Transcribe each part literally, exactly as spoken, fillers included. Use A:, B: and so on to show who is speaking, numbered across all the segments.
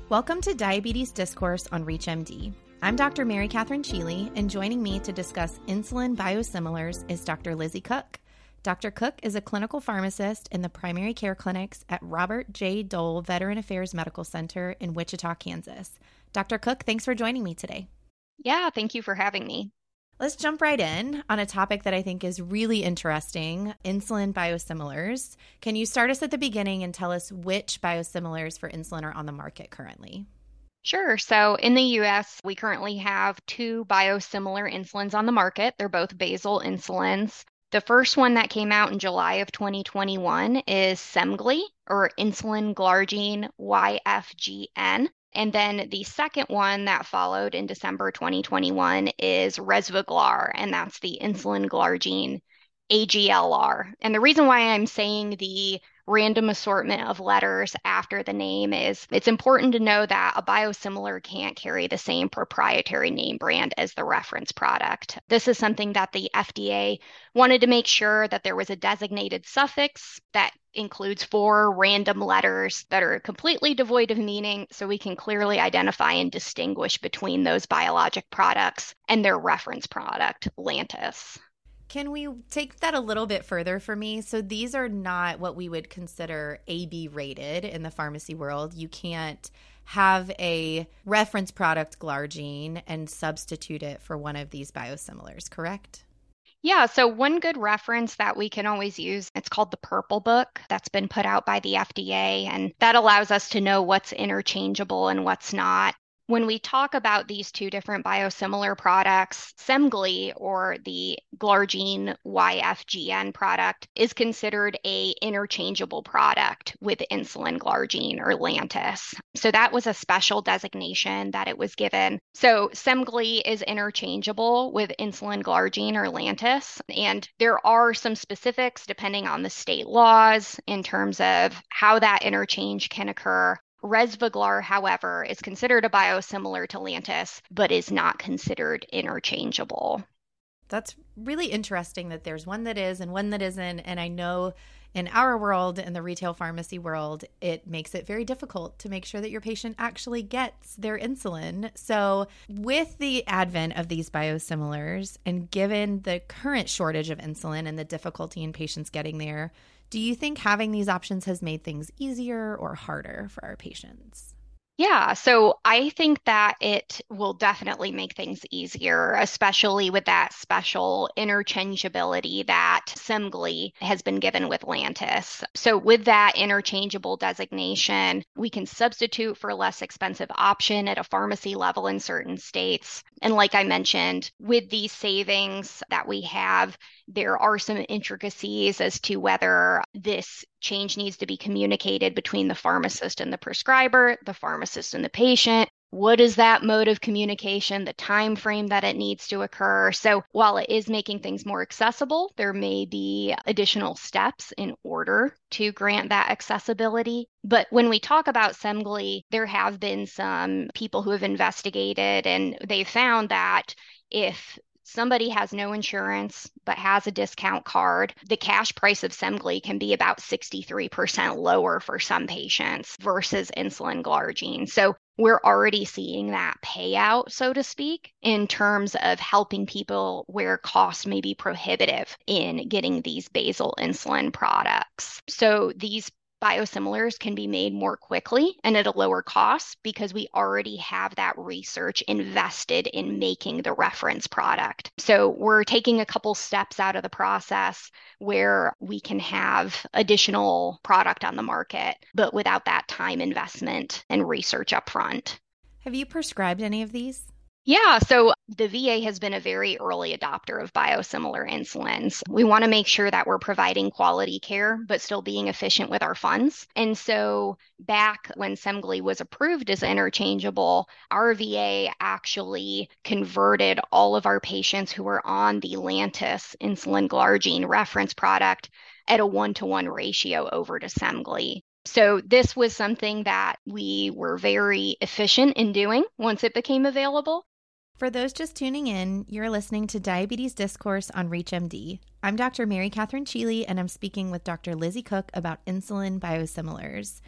A: Welcome to Diabetes Discourse on ReachMD. I'm Doctor Mary Catherine Cheeley, and joining me to discuss insulin biosimilars is Doctor Lizzie Cook. Doctor Cook is a clinical pharmacist in the primary care clinics at Robert J. Dole Veteran Affairs Medical Center in Wichita, Kansas. Doctor Cook, thanks for joining me today.
B: Yeah, thank you for having me.
A: Let's jump right in on a topic that I think is really interesting, insulin biosimilars. Can you start us at the beginning and tell us which biosimilars for insulin are on the market currently?
B: Sure. So in the U S, we currently have two biosimilar insulins on the market. They're both basal insulins. The first one that came out in July of twenty twenty-one is Semglee, or insulin glargine Y F G N. And then the second one that followed in December twenty twenty-one is Resviglar, and that's the insulin glargine A G L R. And the reason why I'm saying the random assortment of letters after the name is it's important to know that a biosimilar can't carry the same proprietary name brand as the reference product. This is something that the F D A wanted to make sure that there was a designated suffix that includes four random letters that are completely devoid of meaning, so we can clearly identify and distinguish between those biologic products and their reference product, Lantus.
A: Can we take that a little bit further for me? So these are not what we would consider A B rated in the pharmacy world. You can't have a reference product glargine and substitute it for one of these biosimilars, correct?
B: Yeah, so one good reference that we can always use, it's called the Purple Book that's been put out by the F D A, and that allows us to know what's interchangeable and what's not. When we talk about these two different biosimilar products, Semglee, or the glargine Y F G N product, is considered a interchangeable product with insulin glargine or Lantus. So that was a special designation that it was given. So Semglee is interchangeable with insulin glargine or Lantus, and there are some specifics depending on the state laws in terms of how that interchange can occur. Resviglar, however, is considered a biosimilar to Lantus, but is not considered interchangeable.
A: That's really interesting that there's one that is and one that isn't. And I know in our world, in the retail pharmacy world, it makes it very difficult to make sure that your patient actually gets their insulin. So with the advent of these biosimilars, and given the current shortage of insulin and the difficulty in patients getting there, do you think having these options has made things easier or harder for our patients?
B: Yeah, so I think that it will definitely make things easier, especially with that special interchangeability that Semglee has been given with Lantus. So with that interchangeable designation, we can substitute for a less expensive option at a pharmacy level in certain states. And like I mentioned, with these savings that we have, there are some intricacies as to whether this change needs to be communicated between the pharmacist and the prescriber, the pharmacist and the patient. What is that mode of communication, the time frame that it needs to occur? So while it is making things more accessible, there may be additional steps in order to grant that accessibility. But when we talk about Semglee, there have been some people who have investigated, and they found that if somebody has no insurance but has a discount card, the cash price of Semglee can be about sixty-three percent lower for some patients versus insulin glargine. So we're already seeing that payout, so to speak, in terms of helping people where cost may be prohibitive in getting these basal insulin products. So these biosimilars can be made more quickly and at a lower cost because we already have that research invested in making the reference product. So we're taking a couple steps out of the process where we can have additional product on the market, but without that time investment and research upfront.
A: Have you prescribed any of these?
B: Yeah, so the V A has been a very early adopter of biosimilar insulins. We want to make sure that we're providing quality care, but still being efficient with our funds. And so back when Semglee was approved as interchangeable, our V A actually converted all of our patients who were on the Lantus insulin glargine reference product at a one-to-one ratio over to Semglee. So this was something that we were very efficient in doing once it became available.
A: For those just tuning in, you're listening to Diabetes Discourse on ReachMD. I'm Doctor Mary Catherine Cheeley, and I'm speaking with Doctor Lizzie Cook about insulin biosimilars.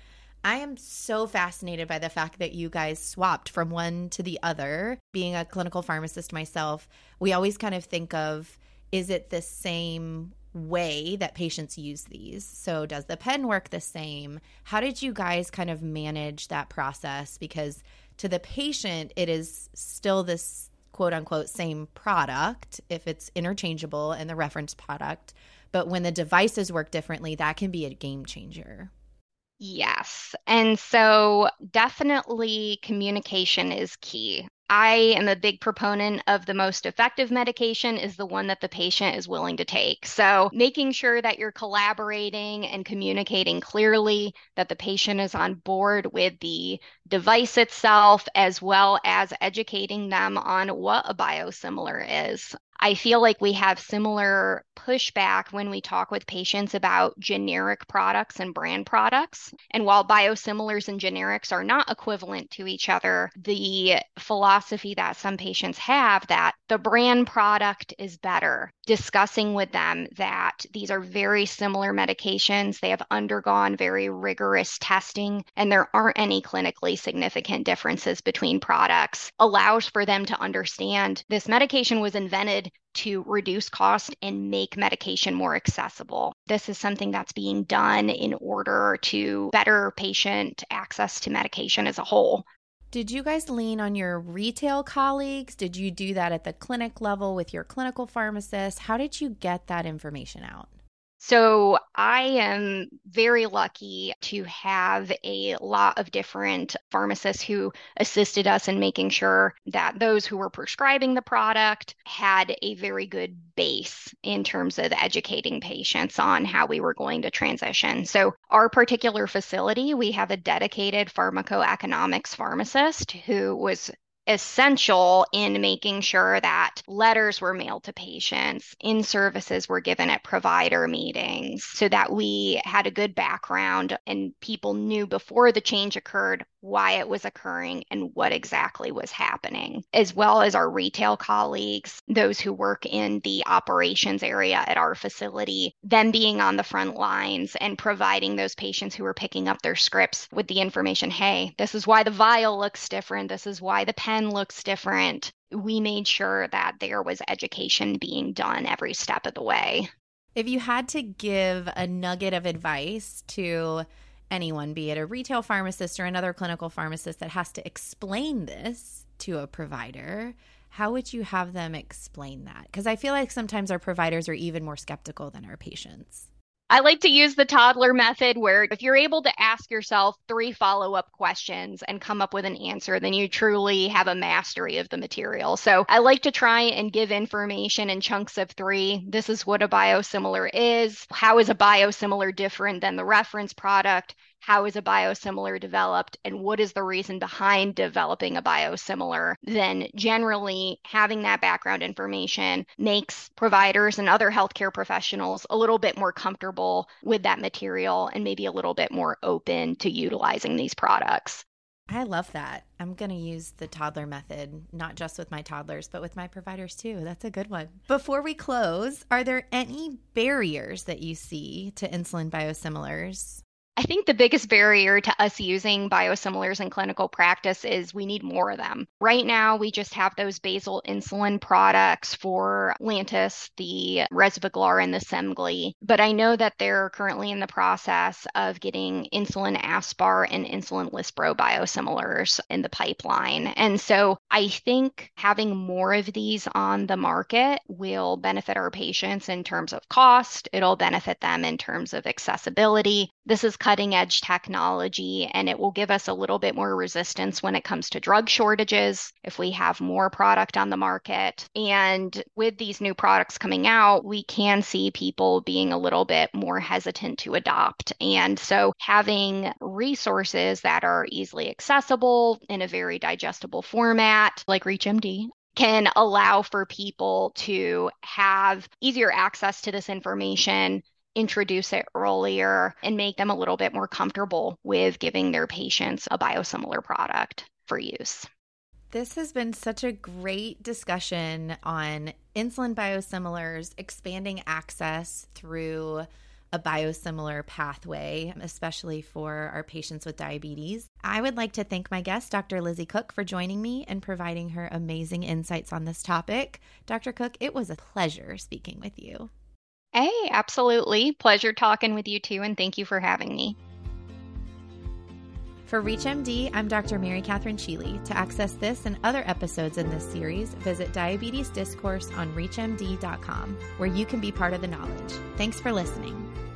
A: I am so fascinated by the fact that you guys swapped from one to the other. Being a clinical pharmacist myself, we always kind of think of, is it the same way that patients use these? So does the pen work the same? How did you guys kind of manage that process? Because to the patient, it is still this quote unquote same product if it's interchangeable and the reference product. But when the devices work differently, that can be a game changer.
B: Yes. And so definitely communication is key. I am a big proponent of the most effective medication is the one that the patient is willing to take. So making sure that you're collaborating and communicating clearly, that the patient is on board with the device itself, as well as educating them on what a biosimilar is. I feel like we have similar pushback when we talk with patients about generic products and brand products. And while biosimilars and generics are not equivalent to each other, the philosophy that some patients have that the brand product is better, discussing with them that these are very similar medications. They have undergone very rigorous testing, and there aren't any clinically significant differences between products, allows for them to understand this medication was invented to reduce cost and make medication more accessible. This is something that's being done in order to better patient access to medication as a whole.
A: Did you guys lean on your retail colleagues? Did you do that at the clinic level with your clinical pharmacist? How did you get that information out?
B: So I am very lucky to have a lot of different pharmacists who assisted us in making sure that those who were prescribing the product had a very good base in terms of educating patients on how we were going to transition. So our particular facility, we have a dedicated pharmacoeconomics pharmacist who was essential in making sure that letters were mailed to patients, in-services were given at provider meetings so that we had a good background and people knew before the change occurred why it was occurring and what exactly was happening, as well as our retail colleagues, those who work in the operations area at our facility, them being on the front lines and providing those patients who are picking up their scripts with the information, hey, this is why the vial looks different, this is why the pen looks different. We made sure that there was education being done every step of the way.
A: If you had to give a nugget of advice to anyone, be it a retail pharmacist or another clinical pharmacist that has to explain this to a provider, how would you have them explain that? Because I feel like sometimes our providers are even more skeptical than our patients.
B: I like to use the toddler method where if you're able to ask yourself three follow-up questions and come up with an answer, then you truly have a mastery of the material. So I like to try and give information in chunks of three. This is what a biosimilar is. How is a biosimilar different than the reference product? How is a biosimilar developed and what is the reason behind developing a biosimilar? Then generally having that background information makes providers and other healthcare professionals a little bit more comfortable with that material and maybe a little bit more open to utilizing these products.
A: I love that. I'm going to use the toddler method, not just with my toddlers, but with my providers too. That's a good one. Before we close, are there any barriers that you see to insulin biosimilars?
B: I think the biggest barrier to us using biosimilars in clinical practice is we need more of them. Right now, we just have those basal insulin products for Lantus, the Resviglar and the Semglee, but I know that they're currently in the process of getting insulin Aspar and insulin Lispro biosimilars in the pipeline. And so I think having more of these on the market will benefit our patients in terms of cost. It'll benefit them in terms of accessibility. This is cutting edge technology, and it will give us a little bit more resistance when it comes to drug shortages if we have more product on the market. And with these new products coming out, we can see people being a little bit more hesitant to adopt. And so having resources that are easily accessible in a very digestible format, like ReachMD, can allow for people to have easier access to this information, introduce it earlier, and make them a little bit more comfortable with giving their patients a biosimilar product for use.
A: This has been such a great discussion on insulin biosimilars, expanding access through a biosimilar pathway, especially for our patients with diabetes. I would like to thank my guest, Doctor Lizzie Cook, for joining me and providing her amazing insights on this topic. Doctor Cook, it was a pleasure speaking with you.
B: Hey, absolutely. Pleasure talking with you too, and thank you for having me.
A: For ReachMD, I'm Doctor Mary Catherine Cheeley. To access this and other episodes in this series, visit Diabetes Discourse on reach M D dot com, where you can be part of the knowledge. Thanks for listening.